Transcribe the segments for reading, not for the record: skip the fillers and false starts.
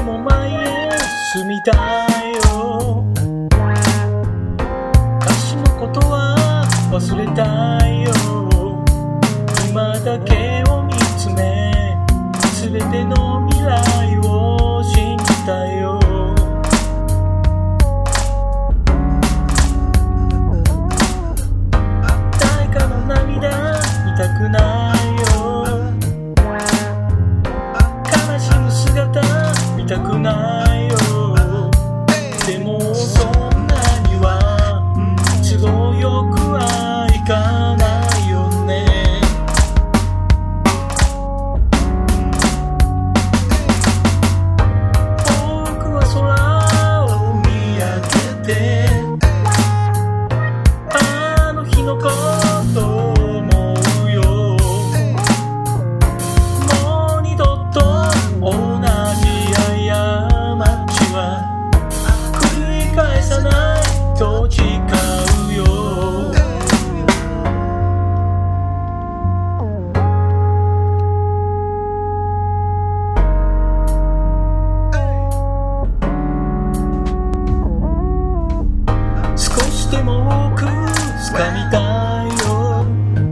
も前へ進みたいよ。歌詞のことは忘れたいよ。今だけを見つめ、すべての未来を信じたいよ。誰かの涙見たくないよ。悲しむ姿見たくないよ。でもそんなには都合よくはいかないよね。僕は空を見上げてあの日のことを思うよ。もう二度と同じ過ちは繰り返さないと誓うよ。少しでも多く掴みたいよ。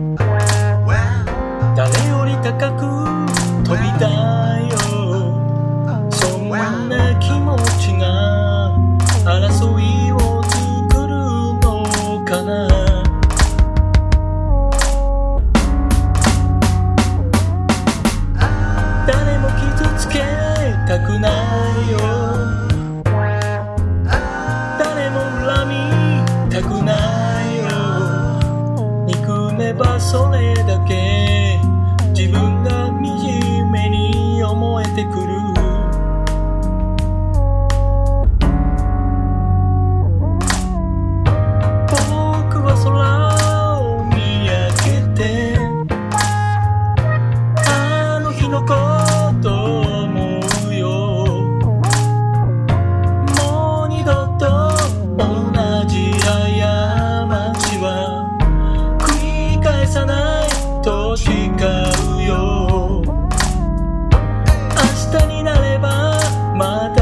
誰より高く飛びたいよ。そんな気持ちが争いを作るのかな。誰も傷つけたくないよ。誰も恨みたくないよ。憎めばそれだけ自分が惨めに思えてくる。僕は空を見上げてあの日のことを思うよ。もう二度と同じ過ちは繰り返さないと誓うよ。明日になればまた